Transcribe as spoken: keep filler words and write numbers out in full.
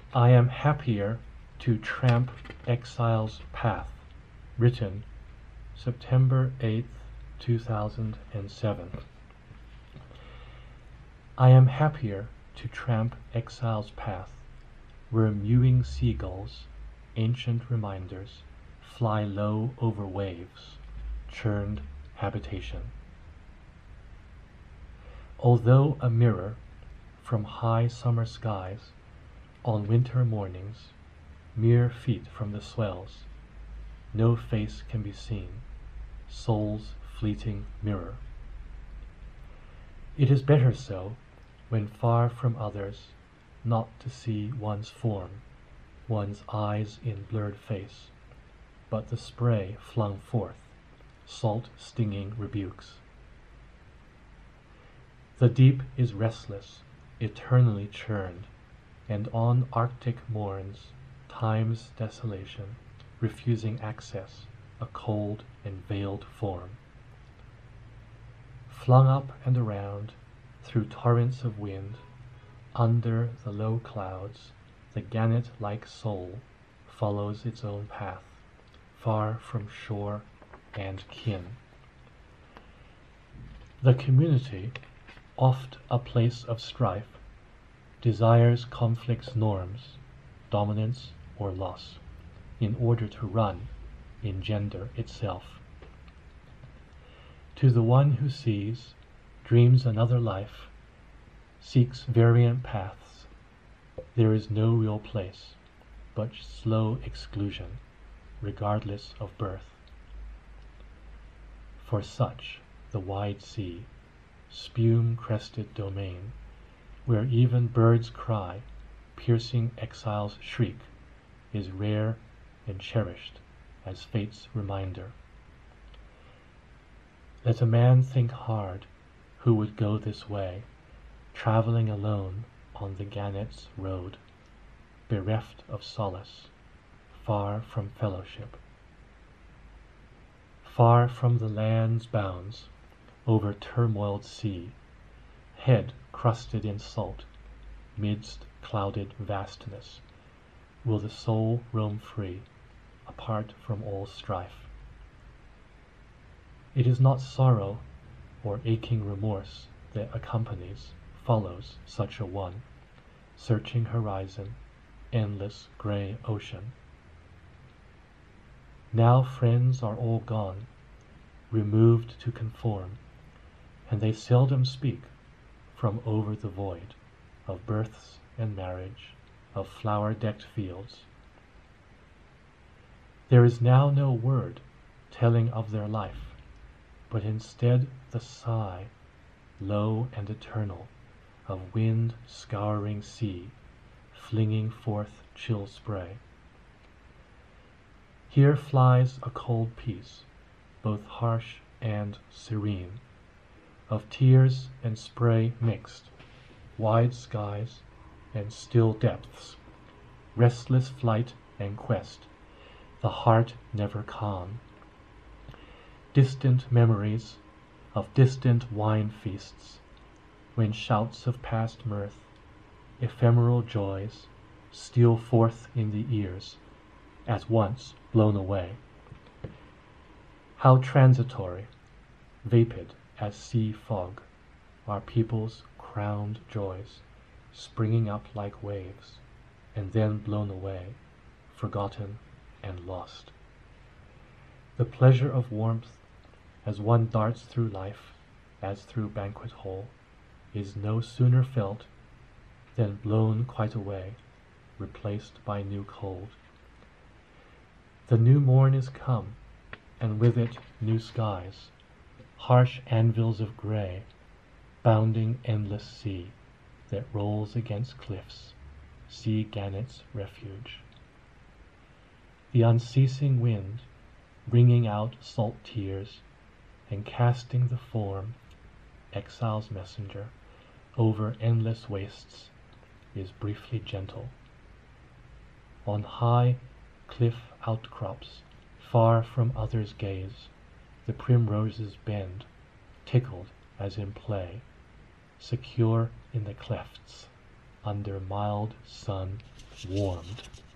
I am happier to tramp exile's path. Written September eighth, two thousand seven. I am happier to tramp exile's path, where mewing seagulls, ancient reminders, fly low over waves, churned habitation. Although a mirror from high summer skies, on winter mornings, mere feet from the swells, no face can be seen, soul's fleeting mirror. It is better so, when far from others, not to see one's form, one's eyes in blurred face, but the spray flung forth, salt-stinging rebukes. The deep is restless, eternally churned, and on Arctic morns, time's desolation, refusing access, a cold and veiled form. Flung up and around, through torrents of wind, under the low clouds, the gannet-like soul follows its own path, far from shore and kin. The community, oft a place of strife, desires conflict's norms, dominance or loss, in order to run, engender itself. To the one who sees, dreams another life, seeks variant paths, there is no real place, but slow exclusion, regardless of birth. For such, the wide sea, spume-crested domain, where even birds' cry, piercing exile's shriek, is rare and cherished as fate's reminder. Let a man think hard who would go this way, traveling alone on the gannet's road, bereft of solace, far from fellowship. Far from the land's bounds, over turmoiled sea, head crusted in salt, midst clouded vastness, will the soul roam free, apart from all strife. It is not sorrow or aching remorse that accompanies, follows such a one, searching horizon, endless grey ocean. Now friends are all gone, removed to conform, and they seldom speak from over the void of births and marriage, of flower-decked fields. There is now no word telling of their life, but instead the sigh, low and eternal, of wind scouring sea, flinging forth chill spray. Here flies a cold peace, both harsh and serene, of tears and spray mixed, wide skies and still depths, restless flight and quest, the heart never calm. Distant memories of distant wine feasts, when shouts of past mirth, ephemeral joys, steal forth in the ears, at once blown away. How transitory, vapid as sea fog, are people's crowned joys, springing up like waves, and then blown away, forgotten and lost. The pleasure of warmth, as one darts through life, as through banquet hall, is no sooner felt than blown quite away, replaced by new cold. The new morn is come, and with it new skies, harsh anvils of grey, bounding endless sea that rolls against cliffs, sea gannet's refuge. The unceasing wind, bringing out salt tears, and casting the form, exile's messenger, over endless wastes, is briefly gentle. On high cliff outcrops, far from others' gaze, the primroses bend, tickled as in play, secure in the clefts, under mild sun warmed.